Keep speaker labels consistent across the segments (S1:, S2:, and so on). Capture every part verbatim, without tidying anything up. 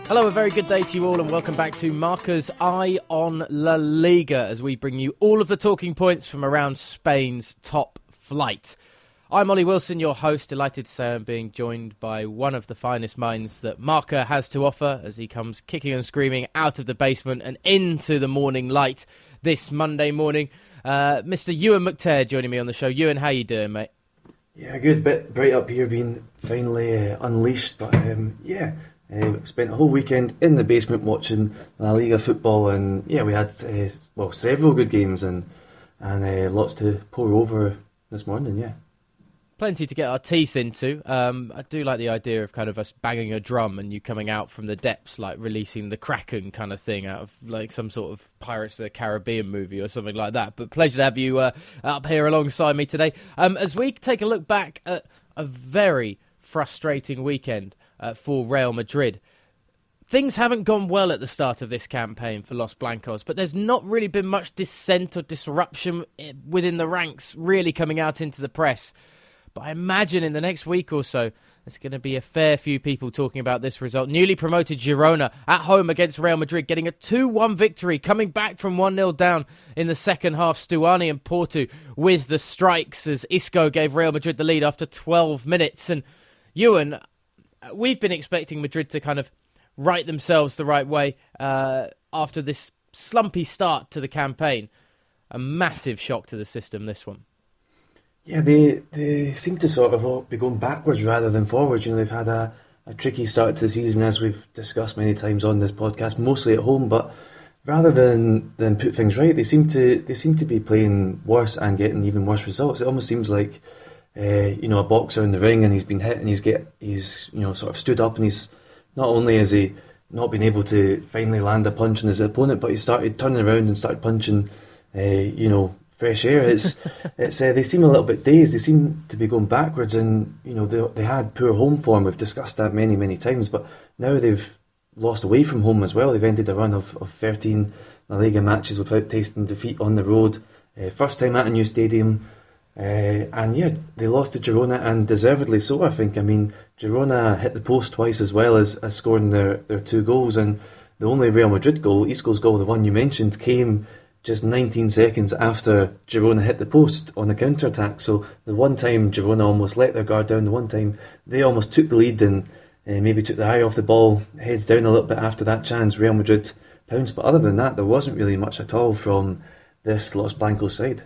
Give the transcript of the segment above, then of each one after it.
S1: Hello, a very good day to you all and welcome back to Marca's Eye on La Liga as we bring you all of the talking points from around Spain's top flight. I'm Ollie Wilson, your host, delighted to say I'm being joined by one of the finest minds that Marca has to offer as he comes kicking and screaming out of the basement and into the morning light this Monday morning. Uh, Mister Ewan McTair joining me on the show. Ewan, how you doing, mate?
S2: Yeah, good. Bit bright up here, being finally uh, unleashed, but um, yeah. Uh, spent a whole weekend in the basement watching La Liga football, and yeah, we had uh, well several good games and and uh, lots to pour over this morning. Yeah,
S1: plenty to get our teeth into. Um, I do like the idea of kind of us banging a drum and you coming out from the depths, like releasing the Kraken kind of thing out of like some sort of Pirates of the Caribbean movie or something like that. But pleasure to have you uh, up here alongside me today um, as we take a look back at a very frustrating weekend Uh, for Real Madrid. Things haven't gone well at the start of this campaign for Los Blancos, but there's not really been much dissent or disruption within the ranks really coming out into the press. But I imagine in the next week or so, there's going to be a fair few people talking about this result. Newly promoted Girona at home against Real Madrid, getting a two one victory, coming back from one nil down in the second half. Stuani and Porto with the strikes as Isco gave Real Madrid the lead after twelve minutes. And Ewan, we've been expecting Madrid to kind of right themselves the right way uh, after this slumpy start to the campaign. A massive shock to the system, this one.
S2: Yeah, they they seem to sort of be going backwards rather than forwards. You know, they've had a, a tricky start to the season, as we've discussed many times on this podcast, mostly at home. But rather than, than put things right, they seem to they seem to be playing worse and getting even worse results. It almost seems like Uh, you know, a boxer in the ring, and he's been hit, and he's get he's you know sort of stood up, and he's not only has he not been able to finally land a punch on his opponent, but he started turning around and started punching, uh, you know, fresh air. It's it's uh, they seem a little bit dazed. They seem to be going backwards, and you know they they had poor home form. We've discussed that many many times, but now they've lost away from home as well. They've ended a run of, of thirteen La Liga matches without tasting defeat on the road. Uh, first time at a new stadium. Uh, and yeah, they lost to Girona, and deservedly so, I think. I mean, Girona hit the post twice as well as, as scoring their, their two goals, and the only Real Madrid goal, Isco's goal, the one you mentioned, came just nineteen seconds after Girona hit the post on a counter-attack. So the one time Girona almost let their guard down, the one time they almost took the lead and uh, maybe took the eye off the ball, heads down a little bit after that chance, Real Madrid pounced. But other than that, there wasn't really much at all from this Los Blancos side.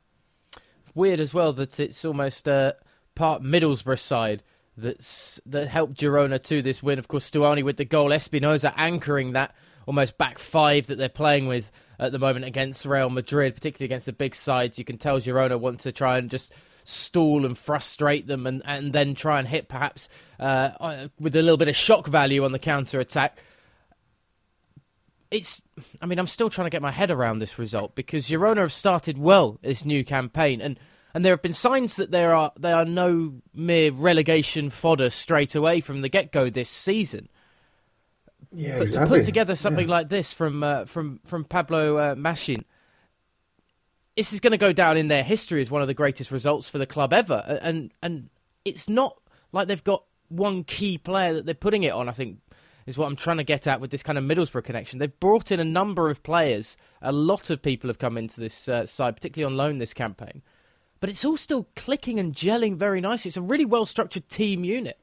S1: Weird as well that it's almost uh, part Middlesbrough side that's that helped Girona to this win. Of course, Stuani with the goal, Espinosa anchoring that almost back five that they're playing with at the moment against Real Madrid, particularly against the big sides. You can tell Girona want to try and just stall and frustrate them and, and then try and hit perhaps uh, with a little bit of shock value on the counter-attack. It's, I mean, I'm still trying to get my head around this result because Girona have started well this new campaign, and, and there have been signs that there are they are no mere relegation fodder straight away from the get-go this season.
S2: Yeah,
S1: but
S2: exactly.
S1: to put together something
S2: yeah.
S1: like this from uh, from from Pablo uh, Machin, this is going to go down in their history as one of the greatest results for the club ever, and and it's not like they've got one key player that they're putting it on. I think is what I'm trying to get at with this kind of Middlesbrough connection. They've brought in a number of players. A lot of people have come into this uh, side, particularly on loan this campaign. But it's all still clicking and gelling very nicely. It's a really well-structured team unit.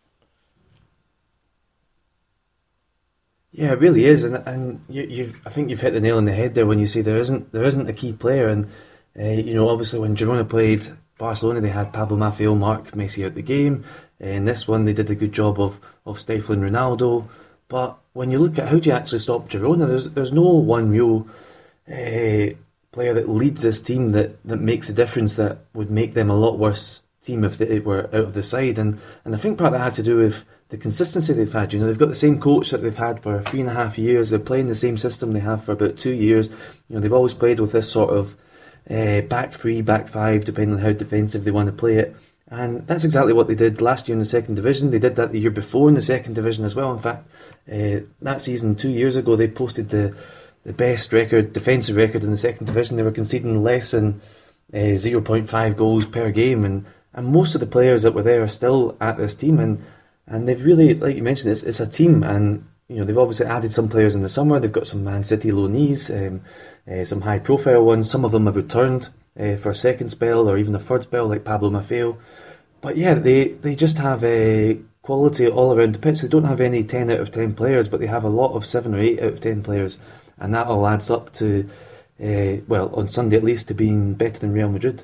S2: Yeah, it really is, and and you, you've I think you've hit the nail on the head there when you say there isn't there isn't a key player, and uh, you know obviously when Girona played Barcelona, they had Pablo Maffeo mark Messi out the game. In this one, they did a good job of, of stifling Ronaldo. But when you look at how do you actually stop Girona, there's there's no one real uh, player that leads this team that, that makes a difference that would make them a lot worse team if they were out of the side. And, and I think part of that has to do with the consistency they've had. You know, they've got the same coach that they've had for three and a half years. They're playing the same system they have for about two years. You know, they've always played with this sort of uh, back three, back five, depending on how defensive they want to play it. And that's exactly what they did last year in the second division. They did that the year before in the second division as well. In fact, uh, that season, two years ago, they posted the, the best record, defensive record in the second division. They were conceding less than uh, zero point five goals per game. And, and most of the players that were there are still at this team. And, and they've really, like you mentioned, it's, it's a team. And you know, they've obviously added some players in the summer. They've got some Man City loanees, um, uh, some high-profile ones. Some of them have returned uh, for a second spell or even a third spell, like Pablo Maffeo. But yeah, they, they just have a quality all around the pitch. They don't have any ten out of ten players, but they have a lot of seven or eight out of ten players. And that all adds up to, uh, well, on Sunday at least, to being better than Real Madrid.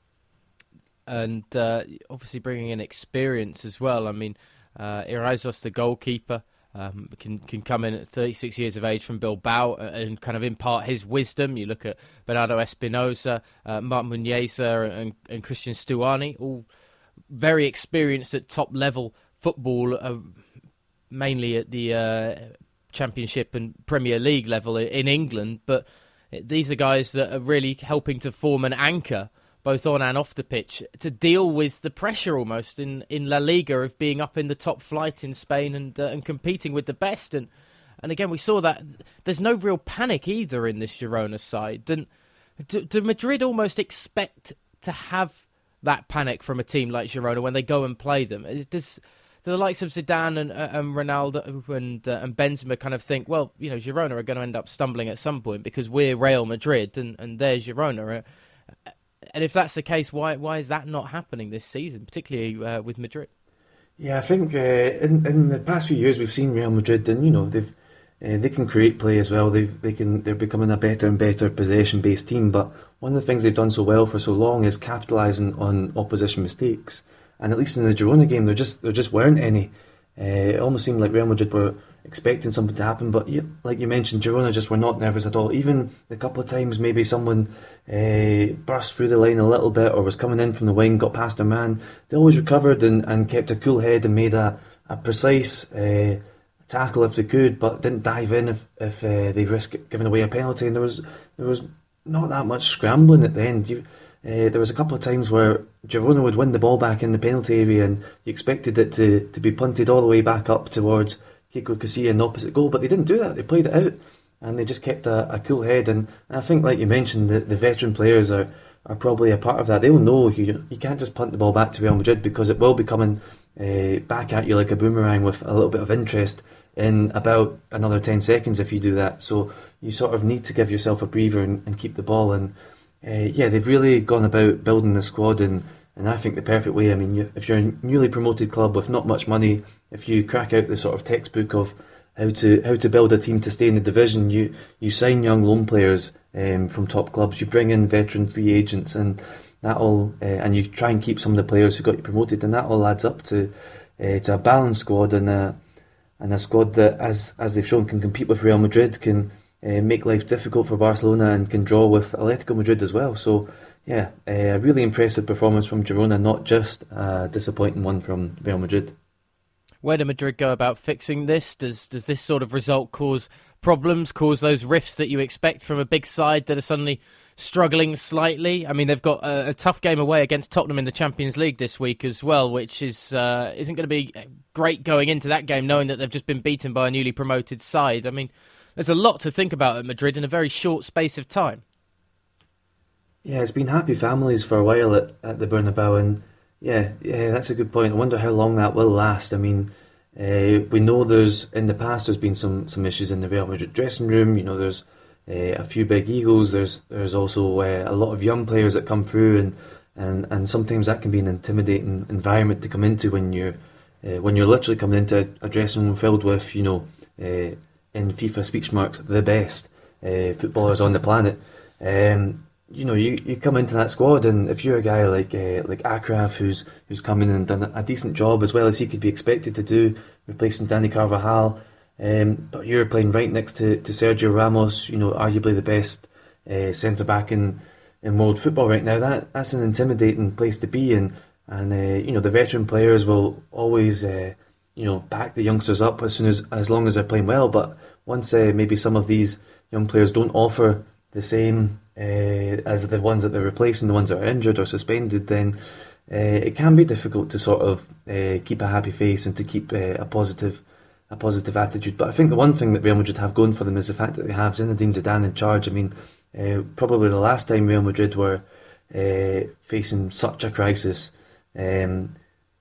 S1: And uh, obviously bringing in experience as well. I mean, uh, Irazos, the goalkeeper, um, can can come in at thirty-six years of age from Bilbao and kind of impart his wisdom. You look at Bernardo Espinosa, uh, Martin Muniesa and, and Christian Stuani, all very experienced at top level football, uh, mainly at the uh, Championship and Premier League level in England. But these are guys that are really helping to form an anchor, both on and off the pitch, to deal with the pressure almost in, in La Liga of being up in the top flight in Spain and uh, and competing with the best. And and again, we saw that there's no real panic either in this Girona side. And do, do Madrid almost expect to have that panic from a team like Girona when they go and play them? Does do the likes of Zidane and, uh, and Ronaldo and uh, and Benzema kind of think, well, you know, Girona are going to end up stumbling at some point because we're Real Madrid and, and they're Girona? Uh, And if that's the case, why why is that not happening this season, particularly uh, with Madrid?
S2: Yeah, I think uh, in in the past few years we've seen Real Madrid, and you know they've uh, they can create play as well. They they can they're becoming a better and better possession based team. But one of the things they've done so well for so long is capitalising on opposition mistakes. And at least in the Girona game, there just there just weren't any. Uh, it almost seemed like Real Madrid were expecting something to happen, but yeah, like you mentioned, Girona just were not nervous at all. Even a couple of times, maybe someone uh, burst through the line a little bit or was coming in from the wing, got past their man, they always recovered and, and kept a cool head and made a, a precise uh, tackle if they could, but didn't dive in if, if uh, they risked giving away a penalty. And there was there was not that much scrambling at the end. You, uh, there was a couple of times where Girona would win the ball back in the penalty area and you expected it to, to be punted all the way back up towards Kiko Casilla in the opposite goal, but they didn't do that. They played it out and they just kept a, a cool head. And, and I think, like you mentioned, the, the veteran players are, are probably a part of that. They will know you you can't just punt the ball back to Real Madrid because it will be coming uh, back at you like a boomerang with a little bit of interest in about another ten seconds if you do that. So you sort of need to give yourself a breather and, and keep the ball. And uh, yeah, they've really gone about building the squad in, in I think the perfect way. I mean, you, if you're a newly promoted club with not much money, if you crack out the sort of textbook of how to how to build a team to stay in the division, you you sign young loan players um, from top clubs, you bring in veteran free agents, and that all uh, and you try and keep some of the players who got you promoted, and that all adds up to uh, to a balanced squad and a and a squad that, as as they've shown, can compete with Real Madrid, can uh, make life difficult for Barcelona, and can draw with Atletico Madrid as well. So yeah, uh, a really impressive performance from Girona, not just a disappointing one from Real Madrid.
S1: Where do Madrid go about fixing this? Does does this sort of result cause problems, cause those rifts that you expect from a big side that are suddenly struggling slightly? I mean, they've got a, a tough game away against Tottenham in the Champions League this week as well, which is uh, isn't going to be great going into that game, knowing that they've just been beaten by a newly promoted side. I mean, there's a lot to think about at Madrid in a very short space of time.
S2: Yeah, it's been happy families for a while at, at the Bernabeu, and Yeah, yeah, that's a good point. I wonder how long that will last. I mean, uh, we know there's in the past there's been some, some issues in the Real Madrid dressing room. You know, there's uh, a few big egos. There's there's also uh, a lot of young players that come through, and, and, and sometimes that can be an intimidating environment to come into when you're uh, when you're literally coming into a, a dressing room filled with, you know, uh, in FIFA speech marks, the best uh, footballers on the planet. Um, You know, you, you come into that squad, and if you're a guy like uh, like Akraf, who's who's come in and done a decent job as well as he could be expected to do, replacing Dani Carvajal, um, but you're playing right next to, to Sergio Ramos, you know, arguably the best uh, centre back in, in world football right now. That that's an intimidating place to be in, and uh, you know the veteran players will always uh, you know back the youngsters up as soon as as long as they're playing well. But once uh, maybe some of these young players don't offer the same uh, as the ones that they're replacing, the ones that are injured or suspended, then uh, it can be difficult to sort of uh, keep a happy face and to keep uh, a positive a positive attitude. But I think the one thing that Real Madrid have going for them is the fact that they have Zinedine Zidane in charge. I mean, uh, probably the last time Real Madrid were uh, facing such a crisis, um,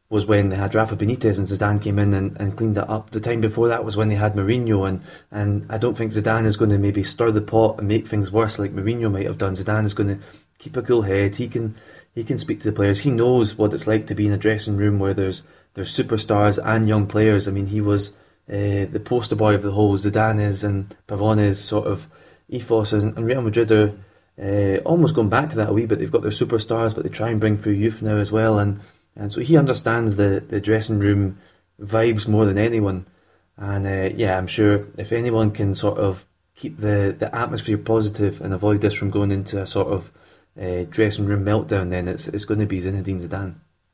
S2: was when they had Rafa Benitez and Zidane came in and, and cleaned that up. The time before that was when they had Mourinho, and, and I don't think Zidane is going to maybe stir the pot and make things worse like Mourinho might have done. Zidane is going to keep a cool head. He can he can speak to the players. He knows what it's like to be in a dressing room where there's there's superstars and young players. I mean, he was uh, the poster boy of the whole Zidane's and Pavone's sort of ethos, and, and Real Madrid are uh, almost going back to that a wee bit. They've got their superstars, but they try and bring through youth now as well, and And so he understands the, the dressing room vibes more than anyone. And uh, yeah, I'm sure if anyone can sort of keep the, the atmosphere positive and avoid this from going into a sort of uh, dressing room meltdown, then it's it's going to be Zinedine Zidane.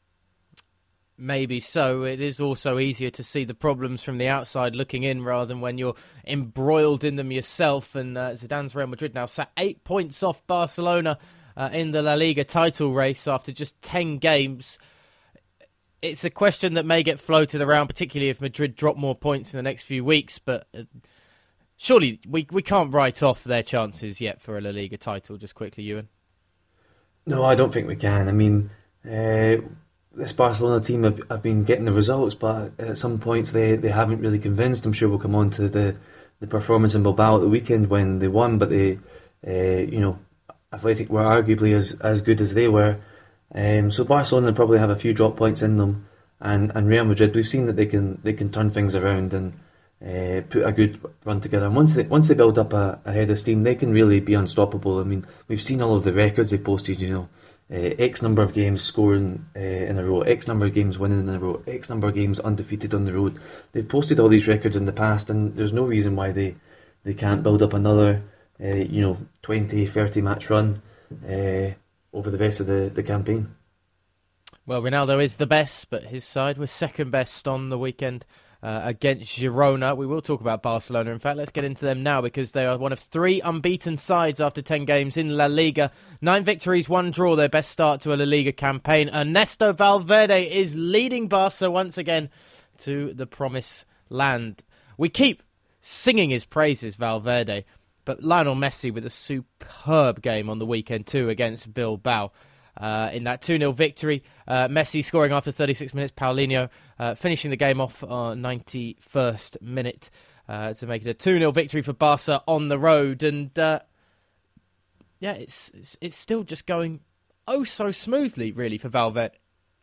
S1: Maybe so. It is also easier to see the problems from the outside looking in rather than when you're embroiled in them yourself. And uh, Zidane's Real Madrid now sat eight points off Barcelona uh, in the La Liga title race after just ten games. It's a question that may get floated around, particularly if Madrid drop more points in the next few weeks. But uh, surely we we can't write off their chances yet for a La Liga title. Just quickly, Ewan.
S2: No, I don't think we can. I mean, uh, this Barcelona team have, have been getting the results, but at some points they, they haven't really convinced. I'm sure we'll come on to the, the performance in Bilbao at the weekend when they won, but they, uh, you know, Athletic were arguably as, as good as they were. Um, so Barcelona probably have a few drop points in them, and, and Real Madrid, we've seen that they can they can turn things around and uh, put a good run together. And once they once they build up a, a head of steam, they can really be unstoppable. I mean, we've seen all of the records they posted. You know, uh, X number of games scoring uh, in a row, X number of games winning in a row, X number of games undefeated on the road. They've posted all these records in the past, and there's no reason why they they can't build up another uh, you know twenty, thirty match run Uh, over the rest of the, the campaign.
S1: Well, Ronaldo is the best, but his side was second best on the weekend uh, against Girona. We will talk about Barcelona. In fact, let's get into them now because they are one of three unbeaten sides after ten games in La Liga. Nine victories, one draw, their best start to a La Liga campaign. Ernesto Valverde is leading Barca once again to the promised land. We keep singing his praises, Valverde, but Lionel Messi with a superb game on the weekend too against Bilbao. Uh, in that two nil victory, uh, Messi scoring after thirty-six minutes, Paulinho uh, finishing the game off on ninety-first minute uh, to make it a two nil victory for Barca on the road. And uh, yeah, it's, it's it's still just going oh so smoothly, really, for Valverde.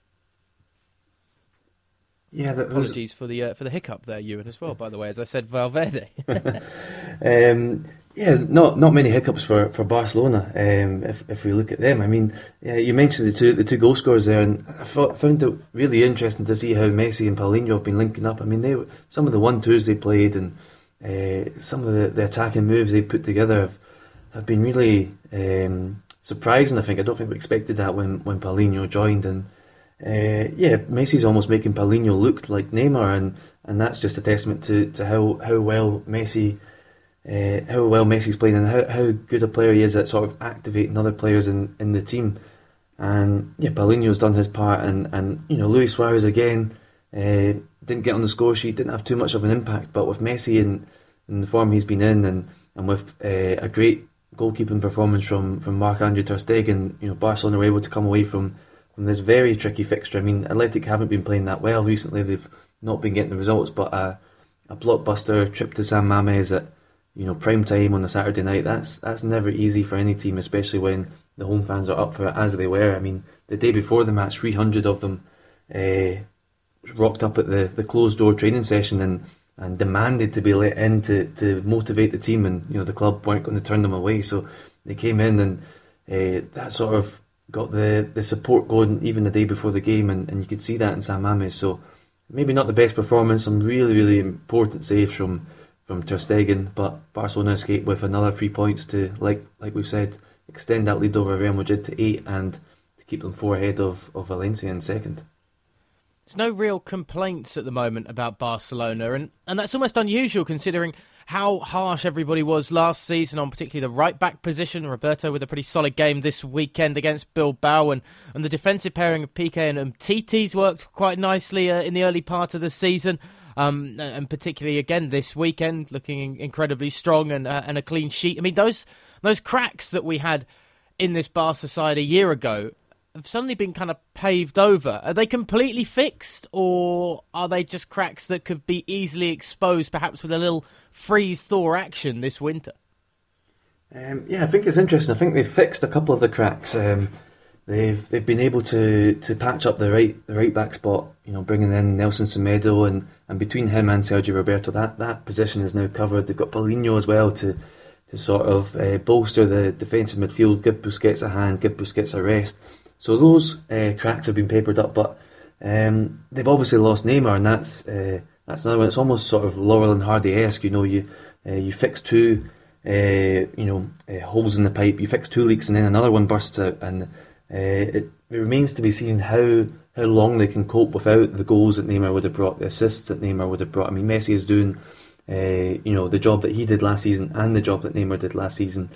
S2: Yeah, that was...
S1: Apologies for the uh, for the hiccup there, Ewan, as well, by the way, as I said Valverde.
S2: um, yeah, not not many hiccups for, for Barcelona, um, if if we look at them. I mean, yeah, you mentioned the two the two goal scorers there, and I thought, found it really interesting to see how Messi and Paulinho have been linking up. I mean, they some of the one-twos they played and uh, some of the, the attacking moves they put together have, have been really um, surprising, I think. I don't think we expected that when, when Paulinho joined, and Uh, yeah, Messi's almost making Paulinho look like Neymar, and, and that's just a testament to, to how, how well Messi uh, how well Messi's playing and how, how good a player he is at sort of activating other players in, in the team. And yeah, Paulinho's done his part, and, and you know, Luis Suarez again uh, didn't get on the score sheet, didn't have too much of an impact, but with Messi in, in the form he's been in, and, and with uh, a great goalkeeping performance from, from Marc-Andre ter Stegen, you know, Barcelona were able to come away from from this very tricky fixture. I mean, Athletic haven't been playing that well recently. They've not been getting the results, but a, a blockbuster trip to San Mamés at, you know, prime time on a Saturday night, that's that's never easy for any team, especially when the home fans are up for it, as they were. I mean, the day before the match, three hundred of them uh, rocked up at the, the closed-door training session and, and demanded to be let in to, to motivate the team, and, you know, the club weren't going to turn them away, so they came in, and uh, that sort of got the, the support going even the day before the game, and, and you could see that in San Mamés. So maybe not the best performance, some really, really important saves from, from ter Stegen, but Barcelona escaped with another three points to, like like we've said, extend that lead over Real Madrid to eight and to keep them four ahead of, of Valencia in second.
S1: There's no real complaints at the moment about Barcelona, and, and that's almost unusual considering how harsh everybody was last season on particularly the right-back position. Roberto with a pretty solid game this weekend against Bilbao, and, and the defensive pairing of Piqué and Umtiti's worked quite nicely uh, in the early part of the season, um, and particularly again this weekend, looking incredibly strong and, uh, and a clean sheet. I mean, those those cracks that we had in this Barca side a year ago, have suddenly been kind of paved over. Are they completely fixed, or are they just cracks that could be easily exposed, perhaps with a little freeze-thaw action this winter?
S2: Um, yeah, I think it's interesting. I think they've fixed a couple of the cracks. Um, they've they've been able to, to patch up the right the right back spot. You know, bringing in Nelson Semedo, and, and between him and Sergio Roberto, that, that position is now covered. They've got Paulinho as well to to sort of uh, bolster the defensive midfield, give Busquets a hand, give Busquets a rest. So those uh, cracks have been papered up, but um, they've obviously lost Neymar, and that's uh, that's another one. It's almost sort of Laurel and Hardy-esque. You know, you uh, you fix two uh, you know uh, holes in the pipe, you fix two leaks, and then another one bursts out, and uh, it, it remains to be seen how how long they can cope without the goals that Neymar would have brought, the assists that Neymar would have brought. I mean, Messi is doing uh, you know the job that he did last season and the job that Neymar did last season.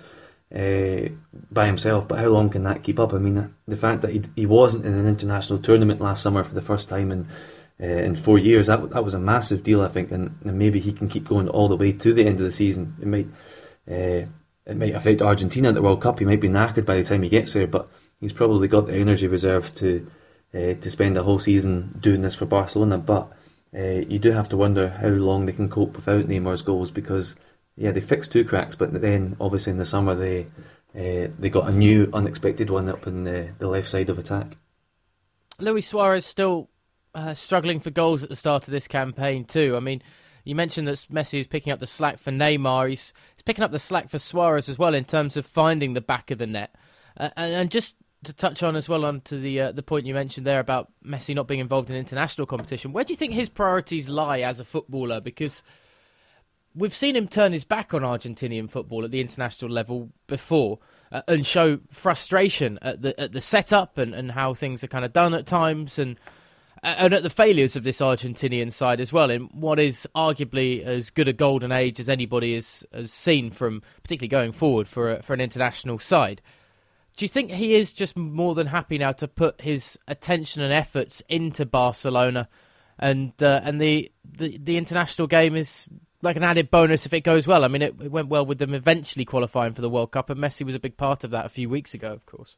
S2: Uh, by himself, but how long can that keep up? I mean, the fact that he he wasn't in an international tournament last summer for the first time in uh, in four years, that that was a massive deal, I think, and, and maybe he can keep going all the way to the end of the season. It might uh, it might affect Argentina at the World Cup. He might be knackered by the time he gets there, but he's probably got the energy reserves to uh, to spend a whole season doing this for Barcelona. But uh, you do have to wonder how long they can cope without Neymar's goals, because yeah, they fixed two cracks, but then obviously in the summer they uh, they got a new unexpected one up in the, the left side of attack.
S1: Luis Suarez still uh, struggling for goals at the start of this campaign too. I mean, you mentioned that Messi is picking up the slack for Neymar. He's, he's picking up the slack for Suarez as well in terms of finding the back of the net. Uh, and, and just to touch on as well on to the uh, the point you mentioned there about Messi not being involved in international competition, where do you think his priorities lie as a footballer? Because we've seen him turn his back on Argentinian football at the international level before uh, and show frustration at the at the setup and, and how things are kind of done at times, and and at the failures of this Argentinian side as well in what is arguably as good a golden age as anybody has, has seen, from particularly going forward for a, for an international side. Do you think he is just more than happy now to put his attention and efforts into Barcelona, and uh, and the, the the international game is like an added bonus if it goes well? I mean, it, it went well with them eventually qualifying for the World Cup, and Messi was a big part of that a few weeks ago, of course.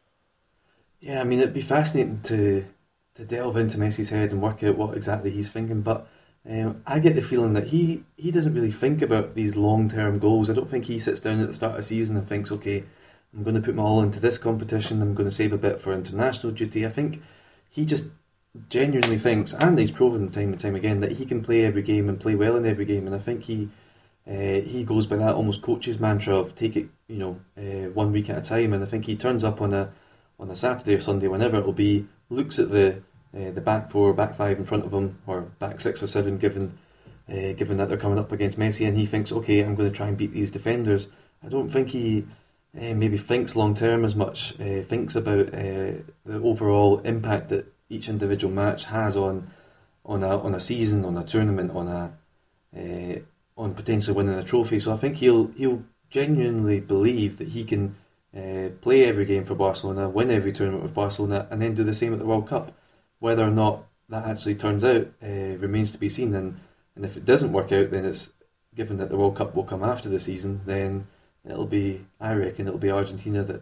S2: Yeah, I mean, it'd be fascinating to to delve into Messi's head and work out what exactly he's thinking, but um, I get the feeling that he, he doesn't really think about these long-term goals. I don't think he sits down at the start of the season and thinks, okay, I'm going to put my all into this competition, I'm going to save a bit for international duty. I think he just genuinely thinks, and he's proven time and time again, that he can play every game and play well in every game, and I think he uh, he goes by that almost coach's mantra of take it, you know, uh, one week at a time. And I think he turns up on a on a Saturday or Sunday, whenever it will be, looks at the uh, the back four, back five in front of him, or back six or seven, given uh, given that they're coming up against Messi, and he thinks, okay, I'm going to try and beat these defenders. I don't think he uh, maybe thinks long term as much, uh, thinks about uh, the overall impact that each individual match has on on a on a season, on a tournament, on a uh, on potentially winning a trophy. So I think he'll he'll genuinely believe that he can uh, play every game for Barcelona, win every tournament with Barcelona, and then do the same at the World Cup. Whether or not that actually turns out uh, remains to be seen. And and if it doesn't work out, then it's given that the World Cup will come after the season, then it'll be, I reckon, it'll be Argentina that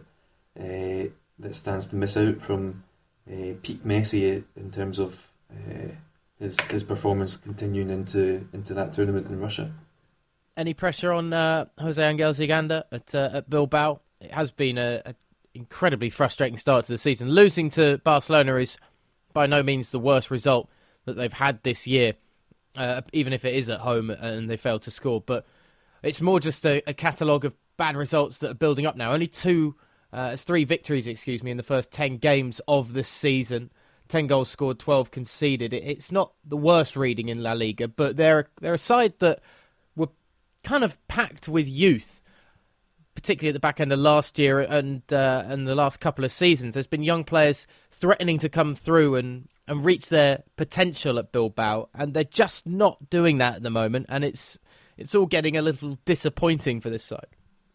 S2: uh, that stands to miss out from Uh, peak Messi in terms of uh, his his performance continuing into into that tournament in Russia.
S1: Any pressure on uh, Jose Angel Ziganda at uh, at Bilbao? It has been a, a incredibly frustrating start to the season. Losing to Barcelona is by no means the worst result that they've had this year, uh, even if it is at home and they failed to score. But it's more just a, a catalogue of bad results that are building up now. Only two. Uh, it's three victories, excuse me, in the first ten games of the season. Ten goals scored, twelve conceded. It, it's not the worst reading in La Liga, but they're they're a side that were kind of packed with youth, particularly at the back end of last year and uh, and the last couple of seasons. There's been young players threatening to come through and, and reach their potential at Bilbao, and they're just not doing that at the moment, and it's it's all getting a little disappointing for this side.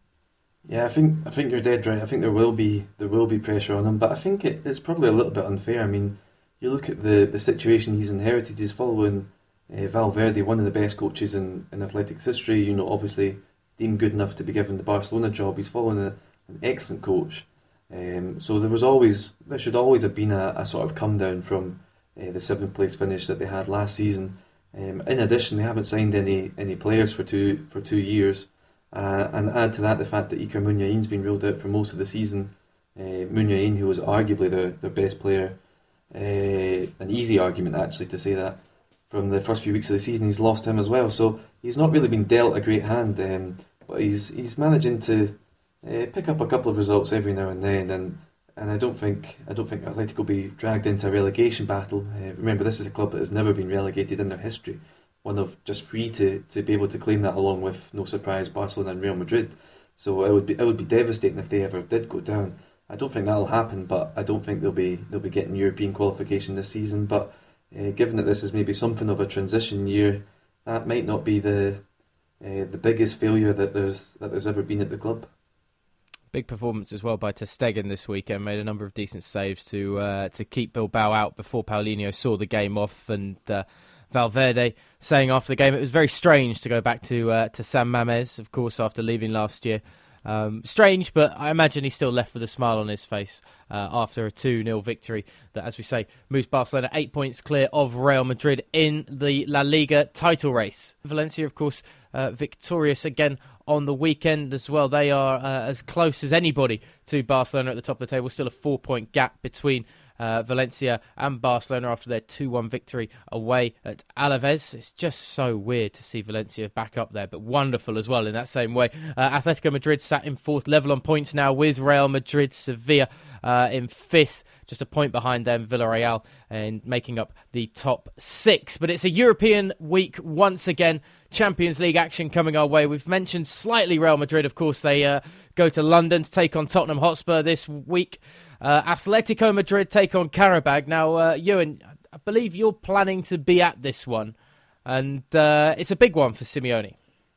S2: Yeah, I think I think you're dead right. I think there will be there will be pressure on him, but I think it, it's probably a little bit unfair. I mean, you look at the, the situation he's inherited. He's following uh, Valverde, one of the best coaches in, in Athletics history. You know, obviously deemed good enough to be given the Barcelona job. He's following a, an excellent coach, Um, so there was always, there should always have been a, a sort of come down from uh, the seventh place finish that they had last season. Um, in addition, they haven't signed any any players for two for two years, uh, and add to that the fact that Iker Muniain's been ruled out for most of the season. Uh, Muniain, who was arguably their, their best player, uh, an easy argument actually to say that, from the first few weeks of the season, he's lost him as well. So he's not really been dealt a great hand, um, but he's he's managing to uh, pick up a couple of results every now and then, and and I don't think I don't think Athletic will be dragged into a relegation battle. Uh, remember, this is a club that has never been relegated in their history, one of just three to, to be able to claim that, along with, no surprise, Barcelona and Real Madrid. So it would be it would be devastating if they ever did go down. I don't think that'll happen, but I don't think they'll be they'll be getting European qualification this season. But uh, given that this is maybe something of a transition year, that might not be the uh, the biggest failure that there's that there's ever been at the club.
S1: Big performance as well by ter Stegen this weekend. Made a number of decent saves to uh, to keep Bilbao out before Paulinho saw the game off. And uh, Valverde saying after the game it was very strange to go back to uh, to San Mamés, of course, after leaving last year. Um, strange, but I imagine he's still left with a smile on his face uh, after a two nil victory that, as we say, moves Barcelona eight points clear of Real Madrid in the La Liga title race. Valencia, of course, uh, victorious again on the weekend as well. They are uh, as close as anybody to Barcelona at the top of the table. Still a four-point gap between uh, Valencia and Barcelona after their two one victory away at Alaves. It's just so weird to see Valencia back up there, but wonderful as well in that same way. Uh, Atletico Madrid sat in fourth, level on points now with Real Madrid. Sevilla uh, in fifth, just a point behind them, Villarreal, and making up the top six. But it's a European week once again. Champions League action coming our way. We've mentioned slightly Real Madrid, of course. They uh, go to London to take on Tottenham Hotspur this week. Uh, Atletico Madrid take on Qarabag. Now, uh, Ewan, I believe you're planning to be at this one, and uh, it's a big one for Simeone.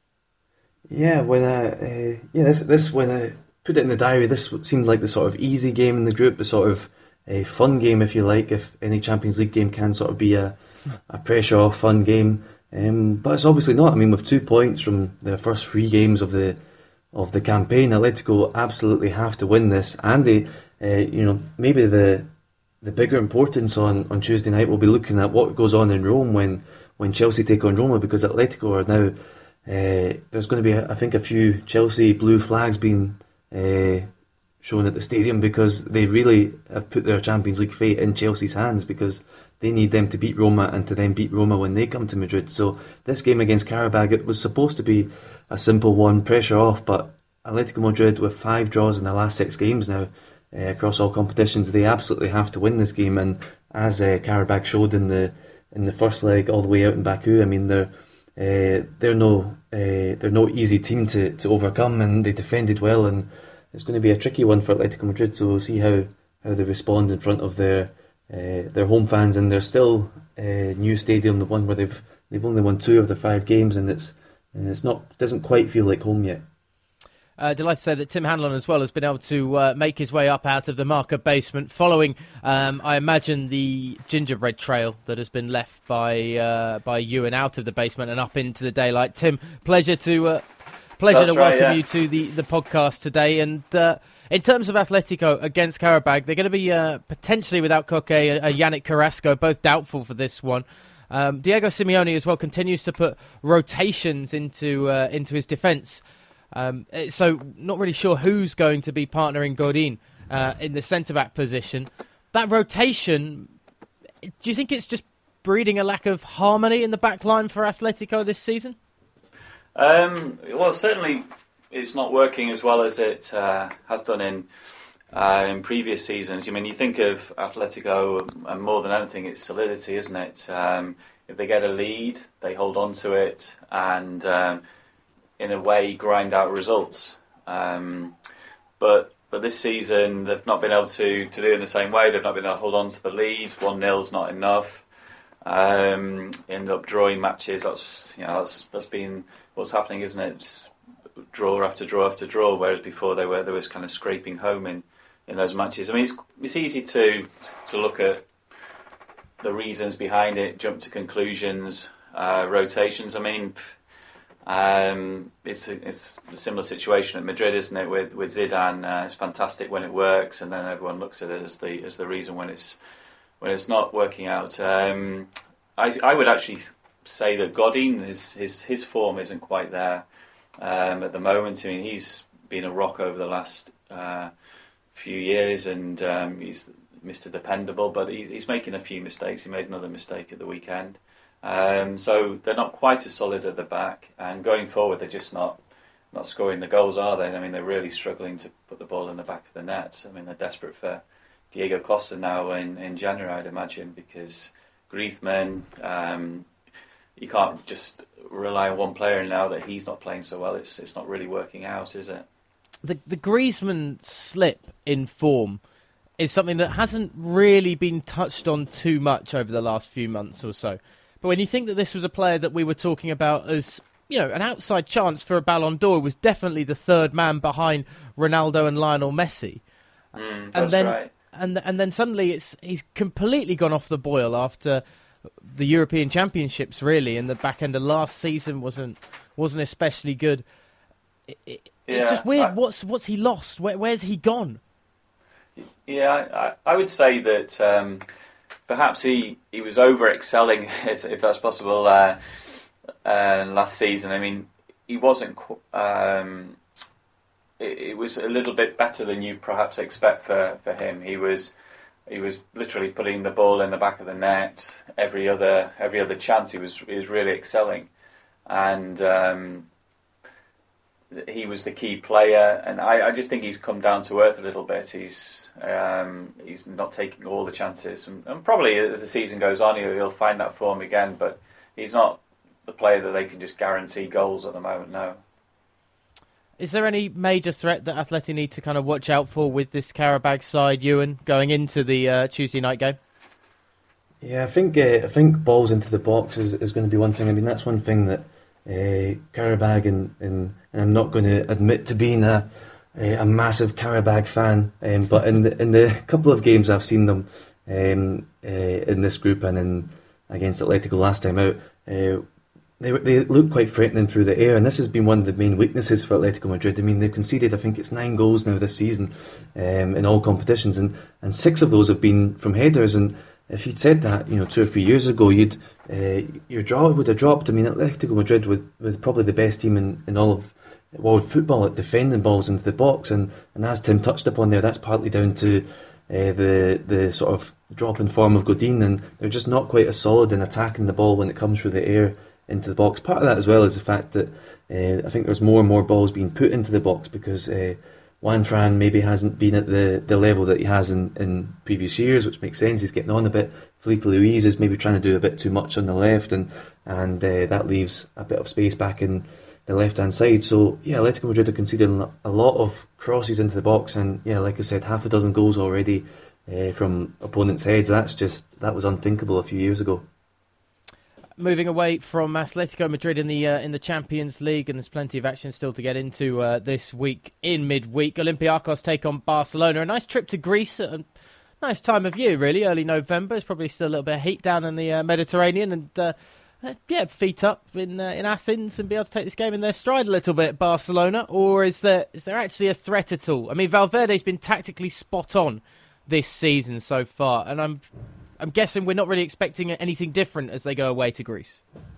S2: Yeah, when I uh, yeah this this when I put it in the diary, this seemed like the sort of easy game in the group, the sort of a fun game, if you like, if any Champions League game can sort of be a a pressure off fun game. Um, but it's obviously not. I mean, with two points from the first three games of the of the campaign, Atletico absolutely have to win this, and they, uh, you know, maybe the the bigger importance on, on Tuesday night will be looking at what goes on in Rome when, when Chelsea take on Roma, because Atletico are now uh, there's going to be, I think, a few Chelsea blue flags being uh, shown at the stadium, because they really have put their Champions League fate in Chelsea's hands, because they need them to beat Roma and to then beat Roma when they come to Madrid. So this game against Qarabag, it was supposed to be a simple one, pressure off, but Atletico Madrid, with five draws in the last six games now uh, across all competitions, they absolutely have to win this game. And as uh, Qarabag showed in the in the first leg all the way out in Baku, I mean, they're uh, they're no uh, they're no easy team to, to overcome, and they defended well, and it's going to be a tricky one for Atletico Madrid. So we'll see how, how they respond in front of their Uh, their home fans, and they're still uh, new stadium, the one where they've they've only won two of the five games, and it's and it's not doesn't quite feel like home yet.
S1: Uh, delighted to say that Tim Hanlon as well has been able to uh, make his way up out of the Marca basement, following, um, I imagine, the gingerbread trail that has been left by uh, by you and out of the basement and up into the daylight. Tim, pleasure to uh, pleasure
S3: That's
S1: to
S3: right,
S1: welcome
S3: yeah.
S1: you to the, the podcast today. And uh, in terms of Atletico against Qarabag, they're going to be uh, potentially without Koke and uh, Yannick Carrasco, both doubtful for this one. Um, Diego Simeone as well continues to put rotations into uh, into his defence. Um, so not really sure who's going to be partnering Godin uh, in the centre-back position. That rotation, do you think it's just breeding a lack of harmony in the back line for Atletico this season?
S3: Um, well, certainly it's not working as well as it uh, has done in uh, in previous seasons. I mean, you think of Atletico, and more than anything, it's solidity, isn't it? Um, if they get a lead, they hold on to it, and um, in a way, grind out results. Um, but but this season, they've not been able to, to do it in the same way. They've not been able to hold on to the lead. one nil's not enough. Um, end up drawing matches. That's you know that's that's been what's happening, isn't it? It's draw after draw after draw. Whereas before they were they was kind of scraping home in, in those matches. I mean, it's it's easy to to look at the reasons behind it, jump to conclusions, uh, rotations. I mean, Um, it's a, it's a similar situation at Madrid, isn't it? With with Zidane, uh, it's fantastic when it works, and then everyone looks at it as the as the reason when it's when it's not working out. Um, I I would actually say that Godin is his his form isn't quite there um, at the moment. I mean, he's been a rock over the last uh, few years, and um, he's Mister Dependable, but he's, he's making a few mistakes. He made another mistake at the weekend. Um, so they're not quite as solid at the back, and going forward they're just not not scoring the goals, are they? I mean, they're really struggling to put the ball in the back of the net. I mean, they're desperate for Diego Costa now in, in January, I'd imagine, because Griezmann, um, you can't just rely on one player now that he's not playing so well. It's it's not really working out, is it?
S1: The the Griezmann slip in form is something that hasn't really been touched on too much over the last few months or so. But when you think that this was a player that we were talking about as, you know, an outside chance for a Ballon d'Or, was definitely the third man behind Ronaldo and Lionel Messi.
S3: Mm, that's
S1: and then,
S3: right.
S1: And and then suddenly it's he's completely gone off the boil after the European Championships, really, and the back end of last season wasn't wasn't especially good. It, it,
S3: yeah,
S1: it's just weird.
S3: I,
S1: what's what's he lost? Where, where's he gone?
S3: Yeah, I, I would say that. Um, Perhaps he, he was over excelling, if if that's possible, uh, uh, last season. I mean, he wasn't. Um, it, it was a little bit better than you perhaps expect for, for him. He was he was literally putting the ball in the back of the net every other every other chance. He was he was really excelling, and um, he was the key player. And I, I just think he's come down to earth a little bit. He's Um, he's not taking all the chances, and, and probably as the season goes on, he'll, he'll find that form again. But he's not the player that they can just guarantee goals at the moment. No.
S1: Is there any major threat that Atleti need to kind of watch out for with this Qarabag side, Ewan, going into the uh, Tuesday night game?
S2: Yeah, I think uh, I think balls into the box is, is going to be one thing. I mean, that's one thing that uh, Qarabag and, and and I'm not going to admit to being a a massive Qarabag fan, um, but in the in the couple of games I've seen them um, uh, in this group and in against Atletico last time out, uh, they they look quite threatening through the air, and this has been one of the main weaknesses for Atletico Madrid. I mean, they've conceded, I think it's nine goals now this season um, in all competitions, and, and six of those have been from headers. And if you'd said that, you know, two or three years ago, you'd uh, your jaw would have dropped. I mean, Atletico Madrid with with probably the best team in, in all of world football at defending balls into the box, and, and as Tim touched upon there, that's partly down to uh, the the sort of drop in form of Godin, and they're just not quite as solid in attacking the ball when it comes through the air into the box. Part of that as well is the fact that uh, I think there's more and more balls being put into the box because uh, Juan Fran maybe hasn't been at the, the level that he has in, in previous years, which makes sense. He's getting on a bit. Felipe Luis is maybe trying to do a bit too much on the left, and and uh, that leaves a bit of space back in the left-hand side. So, yeah, Atletico Madrid have conceded a lot of crosses into the box, and, yeah, like I said, half a dozen goals already uh, from opponents' heads. That's just, that was unthinkable a few years ago.
S1: Moving away from Atletico Madrid in the uh, in the Champions League, and there's plenty of action still to get into uh, this week in midweek. Olympiacos take on Barcelona. A nice trip to Greece at a nice time of year, really, early November. It's probably still a little bit of heat down in the uh, Mediterranean, and uh, Uh, yeah, feet up in uh, in Athens and be able to take this game in their stride a little bit, Barcelona? Or is there is there actually a threat at all? I mean, Valverde's been tactically spot on this season so far, and I'm I'm guessing we're not really expecting anything different as they go away to Greece.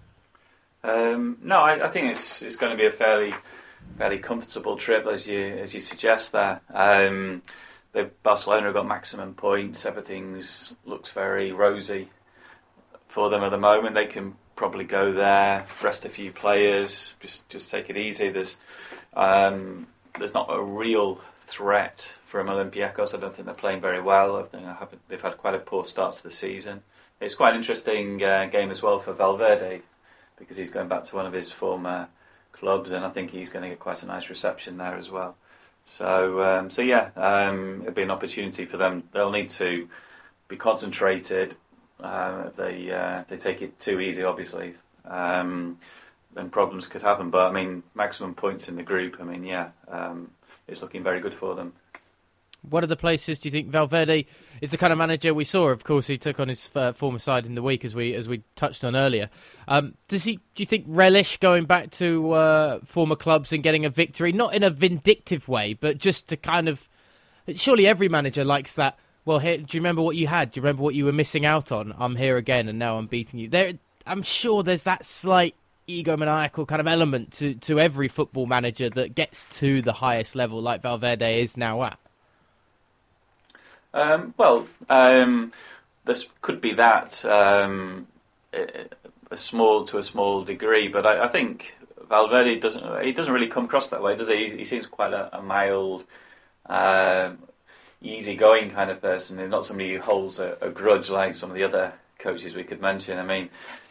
S3: Um, no, I, I think it's it's going to be a fairly fairly comfortable trip, as you as you suggest there. Um, the Barcelona have got maximum points. Everything's looks very rosy for them at the moment. They can probably go there, rest a few players, just just take it easy. There's um, there's not a real threat from Olympiacos. I don't think they're playing very well. I think I haven't, they've had quite a poor start to the season. It's quite an interesting uh, game as well for Valverde, because he's going back to one of his former clubs, and I think he's going to get quite a nice reception there as well. So um, so yeah, um, it'll be an opportunity for them. They'll need to be concentrated. Uh, if they uh, they take it too easy, obviously, um, then problems could happen. But I mean, maximum points in the group. I mean, yeah, um, it's looking very good for them.
S1: What are the places do you think Valverde is the kind of manager we saw? Of course, he took on his uh, former side in the week, as we as we touched on earlier. Um, does he? Do you think relish going back to uh, former clubs and getting a victory, not in a vindictive way, but just to kind of? Surely every manager likes that. Well, here, do you remember what you had? Do you remember what you were missing out on? I'm here again, and now I'm beating you. There, I'm sure there's that slight egomaniacal kind of element to, to every football manager that gets to the highest level like Valverde is now at.
S3: Um, well, um, this could be that um, a small to a small degree, but I, I think Valverde doesn't. He doesn't really come across that way, does he? He, he seems quite a, a mild, uh, easygoing kind of person. He's not somebody who holds a, a grudge like some of the other coaches we could mention. I mean,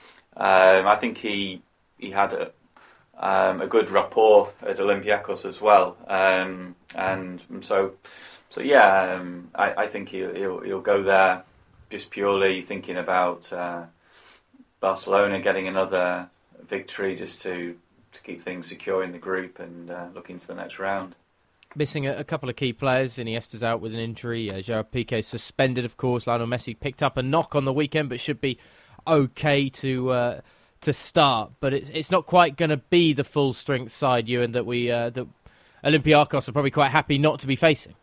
S3: um, I think he. He had a, um, a good rapport at Olympiacos as well, um, and so so yeah, um, I, I think he'll, he'll he'll go there just purely thinking about uh, Barcelona getting another victory, just to, to keep things secure in the group and uh, look into the next round.
S1: Missing a, a couple of key players. Iniesta's out with an injury. Uh, Gerard Piqué suspended, of course. Lionel Messi picked up a knock on the weekend, but should be okay to. Uh, to start, but it's it's not quite going to be the full strength side, Ewan, that we uh, that Olympiacos are probably quite happy not to be facing.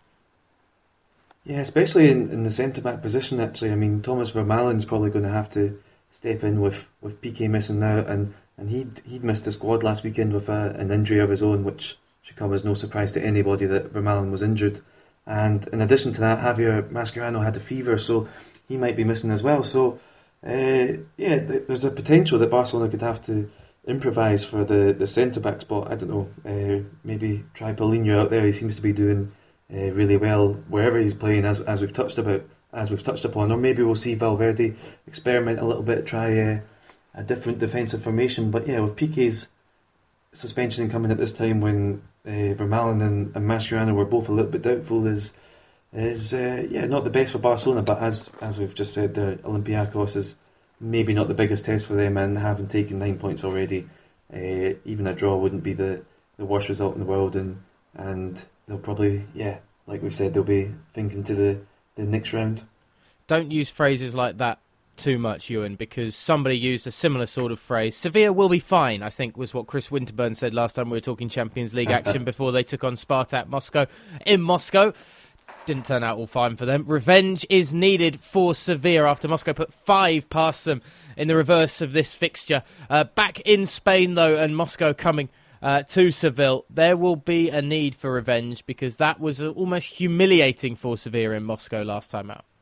S2: Yeah, especially in, in the centre back position. Actually, I mean, Thomas Vermaelen's probably going to have to step in with, with Piqué missing now, and, and he'd he'd missed the squad last weekend with a, an injury of his own, which should come as no surprise to anybody that Vermaelen was injured. And in addition to that, Javier Mascherano had a fever, so he might be missing as well. So. Uh, yeah, th- there's a potential that Barcelona could have to improvise for the, the centre-back spot. I don't know, uh, maybe try Paulinho out there. He seems to be doing uh, really well wherever he's playing, as as we've touched about, as we've touched upon. Or maybe we'll see Valverde experiment a little bit, try uh, a different defensive formation. But yeah, with Piqué's suspension coming at this time when uh, Vermaelen and, and Mascherano were both a little bit doubtful, is is uh, yeah not the best for Barcelona, but as as we've just said, the Olympiacos is maybe not the biggest test for them, and having taken nine points already, uh, even a draw wouldn't be the, the worst result in the world, and and they'll probably, yeah, like we've said, they'll be thinking to the, the next round.
S1: Don't use phrases like that too much, Ewan, because somebody used a similar sort of phrase. Sevilla will be fine, I think, was what Chris Winterburn said last time we were talking Champions League action before they took on Spartak Moscow in Moscow. Didn't turn out all fine for them. Revenge is needed for Sevilla after Moscow put five past them in the reverse of this fixture. Uh, back in Spain, though, and Moscow coming uh, to Seville, there will be a need for revenge, because that was uh, almost humiliating for Sevilla in Moscow last time out.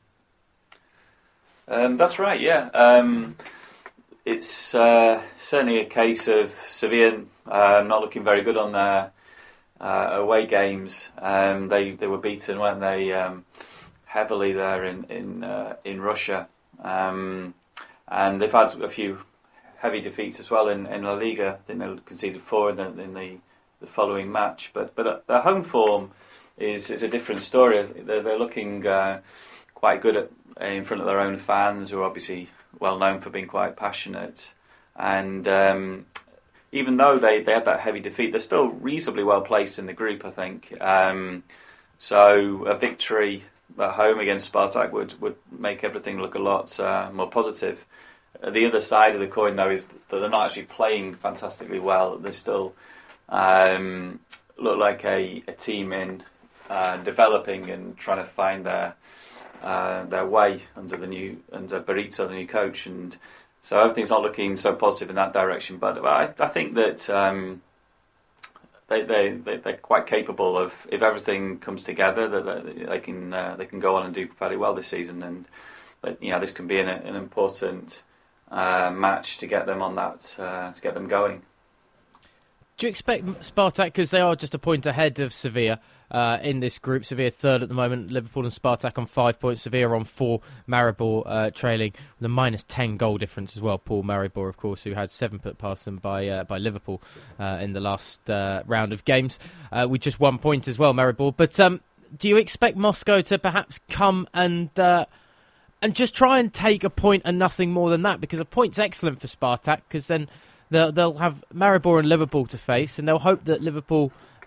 S3: Um, that's right, yeah. Um, it's uh, certainly a case of Sevilla uh, not looking very good on their Uh, away games. Um, they they were beaten, weren't they, um, heavily there in in uh, in Russia, um, and they've had a few heavy defeats as well in, in La Liga. I think they conceded four in the, in the, the following match. But but their home form is is a different story. They're, they're looking uh, quite good at in front of their own fans, who are obviously well known for being quite passionate, and. Um, Even though they, they had that heavy defeat, they're still reasonably well placed in the group, I think. Um, so a victory at home against Spartak would, would make everything look a lot uh, more positive. Uh, the other side of the coin, though, is that they're not actually playing fantastically well. They still um, look like a, a team in uh, developing and trying to find their uh, their way under the new under Berizzo, the new coach, and. So everything's not looking so positive in that direction, but I, I think that um, they, they, they, they're quite capable of, if everything comes together, that they can uh, they can go on and do fairly well this season, and that, you know, this can be an, an important uh, match to get them on that uh, to get them going.
S1: Do you expect Spartak, because they are just a point ahead of Sevilla uh, in this group, Sevilla third at the moment, Liverpool and Spartak on five points, Sevilla on four, Maribor uh, trailing with a minus ten goal difference as well. Paul Maribor, of course, who had seven put past them by uh, by Liverpool uh, in the last uh, round of games, uh, with just one point as well, Maribor. But um, do you expect Moscow to perhaps come and uh, and just try and take a point and nothing more than that? Because a point's excellent for Spartak, because then They'll, they'll have Maribor and Liverpool to face, and they'll hope that Liverpool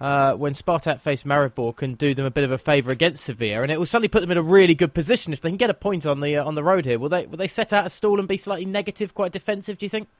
S1: uh, when Spartak face Maribor can do them a bit of a favour against Sevilla, and it will suddenly put them in a really good position if they can get a point on the uh, on the road here. Will they will they set out a stall and be slightly negative, quite defensive, do you think?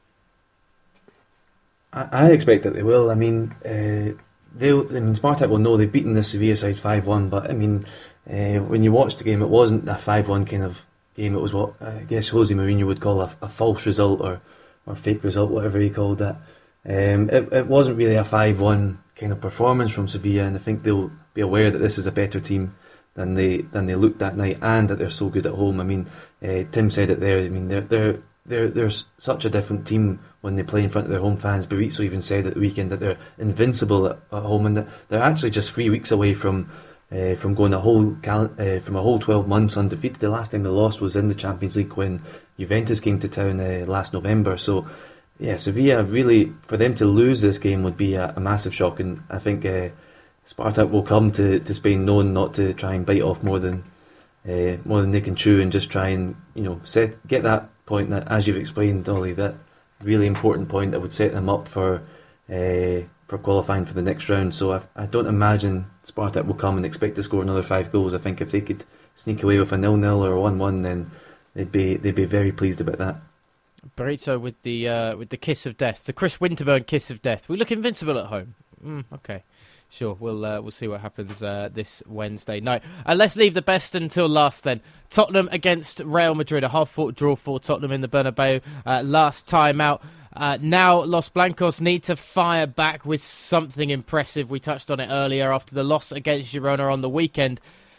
S2: I, I expect that they will. I mean, uh, they'll. I mean, Spartak will know they've beaten the Sevilla side five one, but I mean, uh, when you watched the game, it wasn't a five one kind of game. It was what I guess Jose Mourinho would call a, a false result or, or fake result, whatever he called that. Um, it, it wasn't really a five one kind of performance from Sevilla, and I think they'll be aware that this is a better team than they than they looked that night, and that they're so good at home. I mean, uh, Tim said it there. I mean, they're they're they're they're such a different team when they play in front of their home fans. Berizzo even said at the weekend that they're invincible at, at home, and they're actually just three weeks away from uh, from going a whole cal- uh, from a whole twelve months undefeated. The last time they lost was in the Champions League when Juventus came to town uh, last November. So. Yeah, Sevilla, really, for them to lose this game would be a, a massive shock, and I think uh, Spartak will come to, to Spain known not to try and bite off more than uh, more than they can chew, and just try and, you know, set get that point that, as you've explained, Dolly, that really important point that would set them up for uh, for qualifying for the next round. So I, I don't imagine Spartak will come and expect to score another five goals. I think if they could sneak away with a nil nil or a one one, then they'd be they'd be very pleased about that.
S1: Berizzo with the uh, with the kiss of death, the Chris Winterburn kiss of death. We look invincible at home. Mm, okay, sure. We'll uh, we'll see what happens uh, this Wednesday night. Uh, let's leave the best until last. Then Tottenham against Real Madrid, a half-fought draw for Tottenham in the Bernabeu uh, last time out. Uh, now Los Blancos need to fire back with something impressive. We touched on it earlier after the loss against Girona on the weekend.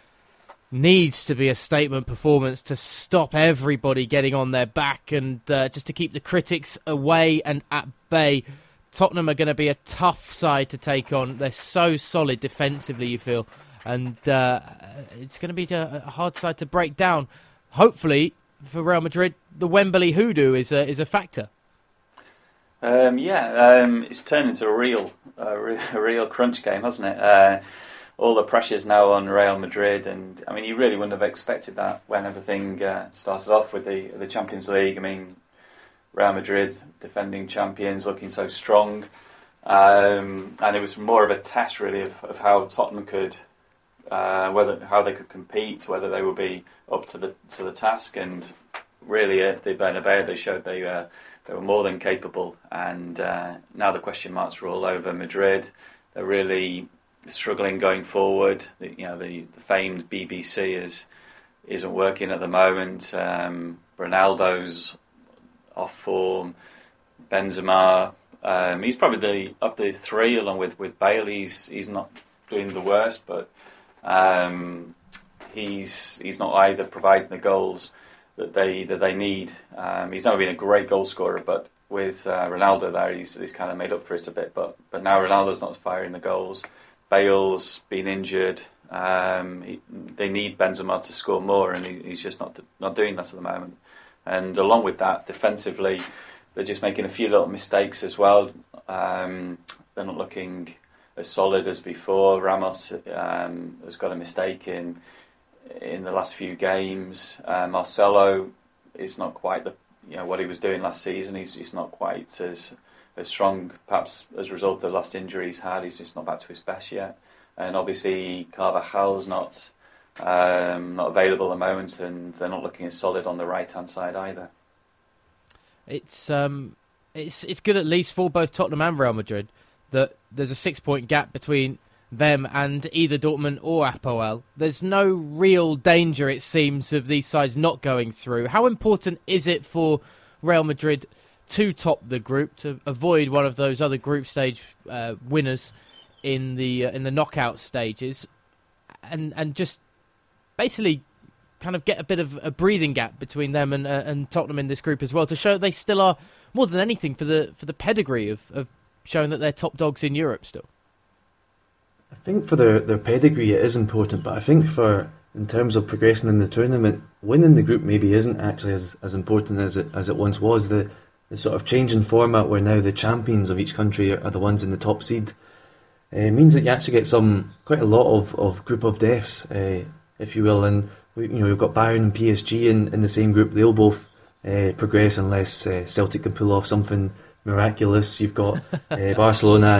S1: Needs to be a statement performance to stop everybody getting on their back, and uh, just to keep the critics away and at bay. Tottenham are going to be a tough side to take on. They're so solid defensively, you feel, and uh, it's going to be a, a hard side to break down. Hopefully, for Real Madrid, the Wembley hoodoo is a, is a factor.
S3: Um, yeah, um, it's turned into a real, uh, a real crunch game, hasn't it? Uh, All the pressure's now on Real Madrid, and I mean, you really wouldn't have expected that when everything uh, started off with the the Champions League. I mean, Real Madrid, defending champions, looking so strong, um, and it was more of a test really of, of how Tottenham could, uh, whether how they could compete, whether they would be up to the to the task. And really, at the Bernabeu, they showed they uh, they were more than capable. And uh, now the question marks are all over Madrid. They're really struggling going forward. The, you know, the, the famed B B C is isn't working at the moment. Um, Ronaldo's off form. Benzema, um, he's probably the of the three, along with with Bale. He's he's not doing the worst, but um, he's he's not either providing the goals that they that they need. Um, he's never been a great goal scorer, but with uh, Ronaldo there, he's he's kind of made up for it a bit. But but now Ronaldo's not firing the goals. Bale's been injured. Um, he, they need Benzema to score more, and he, he's just not not doing that at the moment. And along with that, defensively, they're just making a few little mistakes as well. Um, they're not looking as solid as before. Ramos um, has got a mistake in in the last few games. Uh, Marcelo is not quite the you know what he was doing last season. He's he's not quite as as strong, perhaps as a result of the last injury he's had. He's just not back to his best yet. And obviously Carvajal's not um, not available at the moment, and they're not looking as solid on the right hand side either.
S1: It's um, it's it's good at least for both Tottenham and Real Madrid that there's a six point gap between them and either Dortmund or Apoel. There's no real danger, it seems, of these sides not going through. How important is it for Real Madrid to top the group, to avoid one of those other group stage uh, winners in the uh, in the knockout stages, and and just basically kind of get a bit of a breathing gap between them and uh, and Tottenham in this group as well, to show they still are, more than anything, for the for the pedigree of, of showing that they're top dogs in Europe still.
S2: I think for their, their pedigree it is important, but I think for in terms of progressing in the tournament, winning the group maybe isn't actually as, as important as it as it once was. The the sort of change in format where now the champions of each country are, are the ones in the top seed uh, means that you actually get some quite a lot of, of group of deaths, uh, if you will. And we, you know, you've got Bayern and P S G in, in the same group. They'll both uh, progress unless uh, Celtic can pull off something miraculous. You've got uh, Barcelona and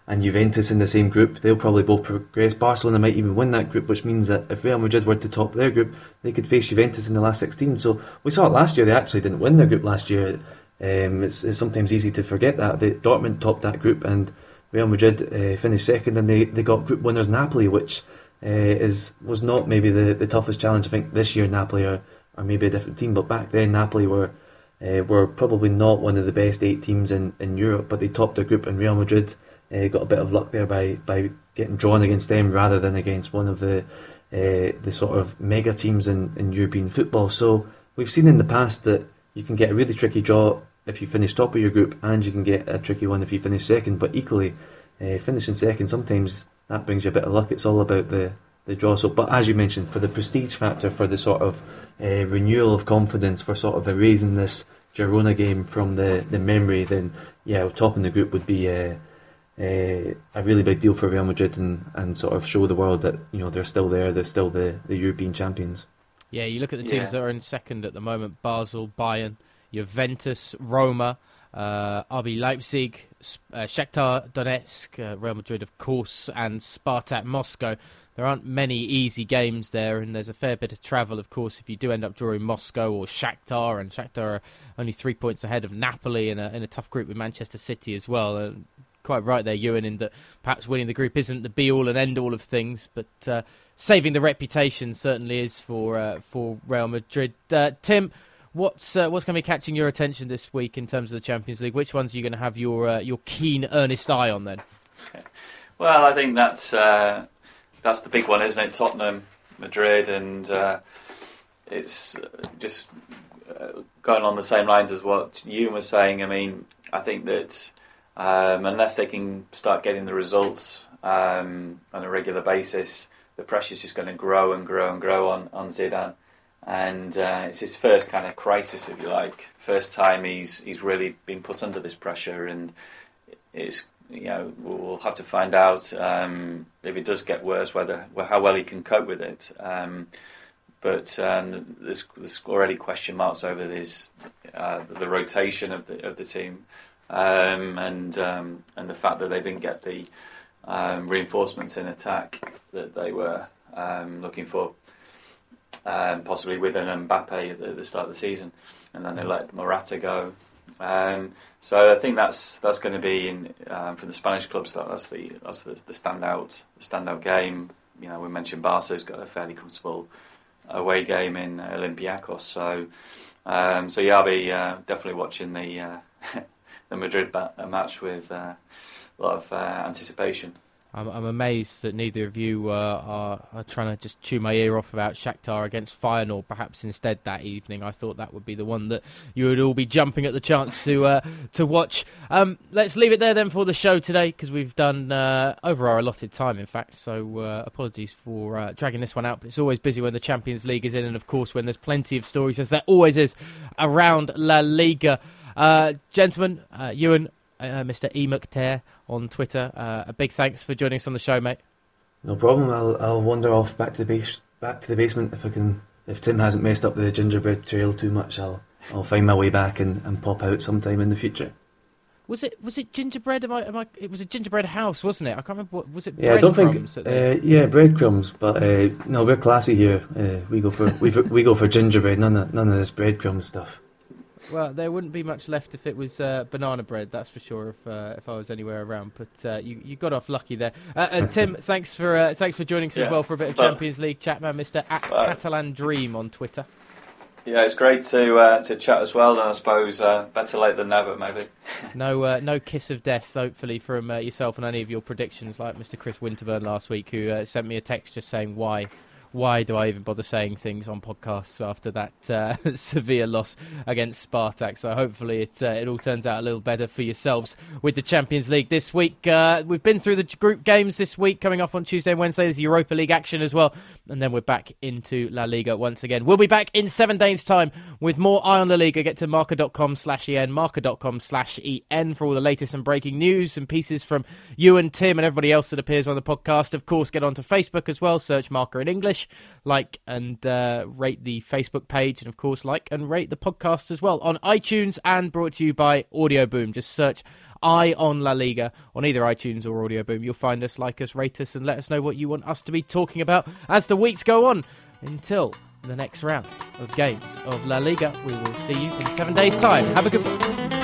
S2: and Juventus in the same group. They'll probably both progress. Barcelona might even win that group, which means that if Real Madrid were to top their group, they could face Juventus in the last sixteen. So we saw it last year. They actually didn't win their group last year. Um, it's, it's sometimes easy to forget that. They, Dortmund topped that group and Real Madrid uh, finished second, and they, they got group winners Napoli, which uh, is was not maybe the, the toughest challenge. I think this year Napoli are, are maybe a different team, but back then Napoli were uh, were probably not one of the best eight teams in, in Europe, but they topped their group, and Real Madrid uh, got a bit of luck there by, by getting drawn against them rather than against one of the uh, the sort of mega teams in, in European football. So we've seen in the past that you can get a really tricky draw if you finish top of your group, and you can get a tricky one if you finish second. But equally, uh, finishing second, sometimes that brings you a bit of luck. It's all about the, the draw. So, but as you mentioned, for the prestige factor, for the sort of uh, renewal of confidence, for sort of erasing this Girona game from the, the memory, then yeah, topping the group would be uh, uh, a really big deal for Real Madrid, and, and sort of show the world that, you know, they're still there, they're still the, the European champions.
S1: Yeah, you look at the teams
S3: Yeah.
S1: that are in second at the moment: Basel, Bayern, Juventus, Roma, uh, R B Leipzig, uh, Shakhtar Donetsk, uh, Real Madrid, of course, and Spartak Moscow. There aren't many easy games there, and there's a fair bit of travel, of course, if you do end up drawing Moscow or Shakhtar, and Shakhtar are only three points ahead of Napoli in a, in a tough group with Manchester City as well. Uh, quite right there, Ewan, in that perhaps winning the group isn't the be-all and end-all of things, but uh, saving the reputation certainly is for, uh, for Real Madrid. Uh, Tim, What's uh, what's going to be catching your attention this week in terms of the Champions League? Which ones are you going to have your uh, your keen, earnest eye on then?
S3: Well, I think that's uh, that's the big one, isn't it? Tottenham, Madrid, and uh, it's just uh, going on the same lines as what Ewan was saying. I mean, I think that um, unless they can start getting the results um, on a regular basis, the pressure's just going to grow and grow and grow on, on Zidane. And uh, it's his first kind of crisis, if you like. First time he's he's really been put under this pressure, and it's, you know, we'll have to find out um, if it does get worse, whether how well he can cope with it. Um, but um, there's, there's already question marks over this uh, the rotation of the of the team, um, and um, and the fact that they didn't get the um, reinforcements in attack that they were um, looking for. Um, possibly with an Mbappe at the, the start of the season, and then they let Morata go. Um, so I think that's that's going to be in um, from the Spanish clubs. That that's the that's the, the standout the standout game. You know, we mentioned Barca's got a fairly comfortable away game in Olympiacos. So um, so yeah, I'll be uh, definitely watching the uh, the Madrid ba- match with uh, a lot of uh, anticipation.
S1: I'm, I'm amazed that neither of you uh, are, are trying to just chew my ear off about Shakhtar against Feyenoord, perhaps instead that evening. I thought that would be the one that you would all be jumping at the chance to uh, to watch. Um, let's leave it there then for the show today, because we've done uh, over our allotted time, in fact. So uh, apologies for uh, dragging this one out, but it's always busy when the Champions League is in, and of course when there's plenty of stories, as there always is, around La Liga. Uh, gentlemen, uh, Ewan, uh, Mister E. McTare on Twitter, uh, a big thanks for joining us on the show, mate.
S2: No problem. I'll I'll wander off back to the base, back to the basement if I can. If Tim hasn't messed up the gingerbread trail too much, I'll I'll find my way back and, and pop out sometime in the future.
S1: Was it was it gingerbread? Am I, am I, it was a gingerbread house, wasn't it? I can't remember. What was it?
S2: Yeah, I don't think.
S1: Breadcrumbs at the-
S2: Uh, yeah, breadcrumbs. But uh, no, we're classy here. Uh, we go for we we go for gingerbread. None of none of this breadcrumb stuff.
S1: Well, there wouldn't be much left if it was uh, banana bread, that's for sure. If uh, if I was anywhere around, but uh, you you got off lucky there. Uh, and Tim, thanks for uh, thanks for joining us
S3: Yeah.
S1: as well for a bit of
S3: Well,
S1: Champions League chat, man. Mister At
S3: well,
S1: Catalan Dream on Twitter.
S3: Yeah, it's great to uh, to chat as well, and I suppose uh, better late than never, maybe.
S1: No uh, no kiss of death, hopefully, from uh, yourself and any of your predictions, like Mister Chris Winterburn last week, who uh, sent me a text just saying why. Why do I even bother saying things on podcasts after that uh, severe loss against Spartak? So hopefully it uh, it all turns out a little better for yourselves with the Champions League this week. Uh, we've been through the group games this week. Coming up on Tuesday and Wednesday, there's Europa League action as well. And then we're back into La Liga once again. We'll be back in seven days' time with more Eye on La Liga. Get to marca.com slash en, marca.com slash en for all the latest and breaking news and pieces from you and Tim and everybody else that appears on the podcast. Of course, get onto Facebook as well. Search Marca in English. page, like and uh, rate the Facebook page, and of course like and rate the podcast as well on iTunes, and brought to you by Audio Boom. Just search Eye on La Liga on either iTunes or Audio Boom. You'll find us, like us, rate us, and let us know what you want us to be talking about as the weeks go on. Until the next round of games of La Liga, we will see you in seven days' time. Have a good one.